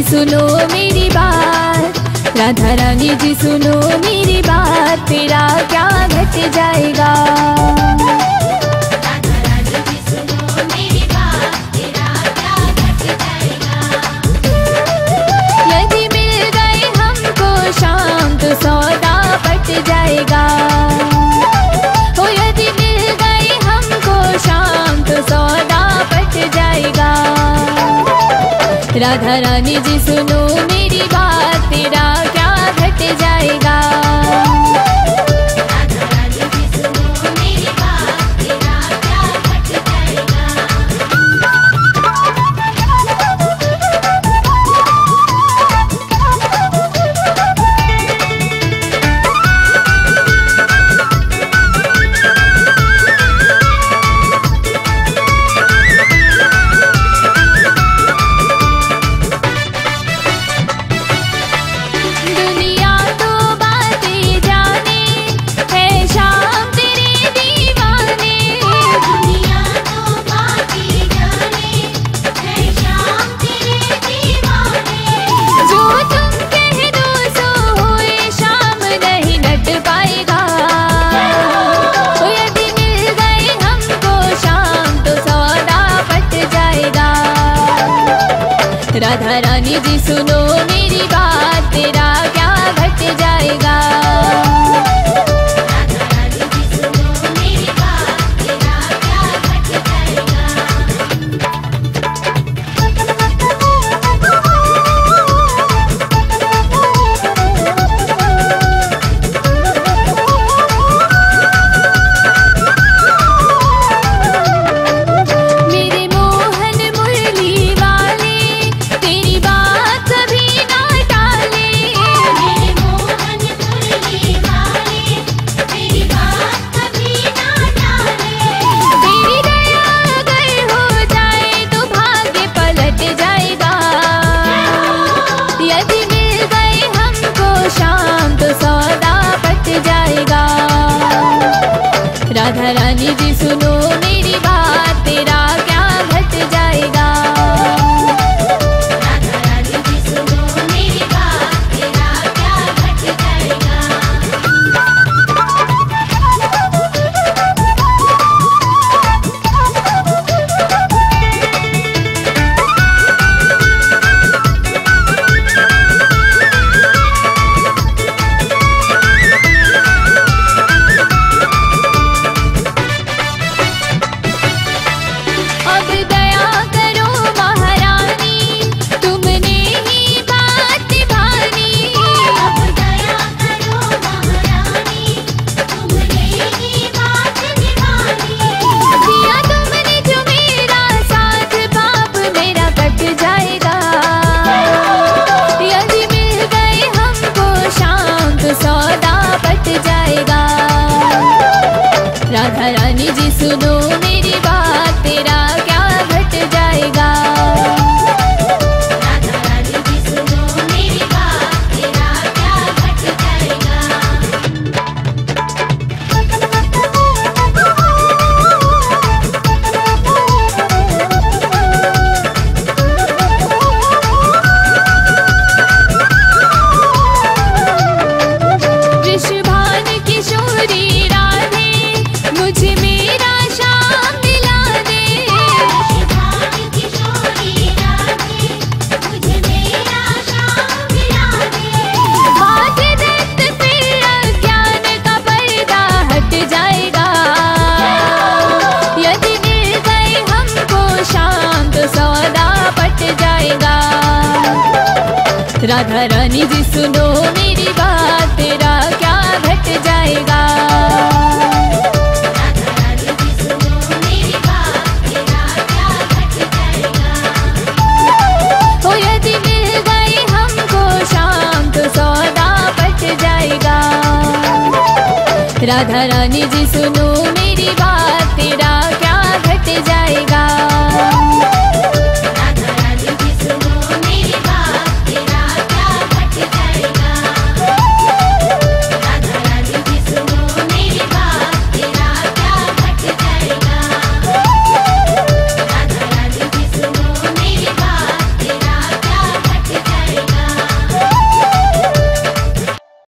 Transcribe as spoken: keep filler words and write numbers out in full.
जी सुनो मेरी बात, राधा रानी जी सुनो मेरी बात, तेरा क्या घट जाएगा। राधा रानी जी सुनो मेरी बात, तेरा क्या घट जाएगा। यदि मिल गए हमको शाम तो सौदा पट जाएगा। हो यदि मिल गए हमको शाम तो सौदा पट जाएगा। राधा रानी जी सुनो मेरी बात, तेरा क्या घट जाएगा। राधा रानी जी सुनो मेरी बात, तेरा क्या घट जाएगा। दुनिया तो बातें जाने, है शाम तेरे दीवाने। दुनिया तो बातें जाने, है शाम तेरे दीवाने। जो तुम कह दो सो हुए शाम नहीं लट पाएगा। तो यदि मिल गए हमको शाम तो सौदा पट जाएगा। राधा रानी जी सुनो मेरी बात, तेरा क्या घट जाएगा। राधा रानी जी सुनो मेरी बात, तेरा क्या घट जाएगा। मेरे मोहन मुरली वाले तेरी बात कभी ना टाले। मेरे मोहन मुरली वाले, तेरी बात कभी ना टाले। तेरी दया अगर हो जाए तो भाग्य पलट जाएगा। यदि मिल गए हमको शाम तो सौदा पट जाएगा। राधा रानी जी सुनो मेरी बात, तेरा क्या घट जाएगा। राधा रानी जी सुनो मेरी बात, तेरा क्या घट जाएगा। अब दया करो महारानी, तुमने ही बात निभानी। अब दया करो महारानी, तुमने ही बात निभानी। दिया तुमने जो मेरा साथ, पाप मेरा कट जाएगा। यदि मिल गए हमको शाम तो सौदा पट जाएगा। राधा रानी जी सुनो मेरी बात, तेरा क्या घट जाएगा। राधा रानी जी सुनो मेरी बात, तेरा क्या घट जाएगा। वृषभान किशोरी राधे, मुझे मेरा शाम दिला दे। शिवान किशोरी राधे, मुझे मेरा शाम दिला दे। बात दत्त फिर अज्ञान का पर्दा हट जाएगा। यदि मिल गए हमको शाम तो सौदा पट जाएगा। राधा रानी जी सुनो मेरी बात, तेरा क्या घट जाएगा। राधा रानी जी सुनो मेरी बात, तेरा क्या घट जाएगा। हो यदि मिल गए हमको शाम तो सौदा पट जाएगा। राधा रानी जी सुनो मेरी बात, तेरा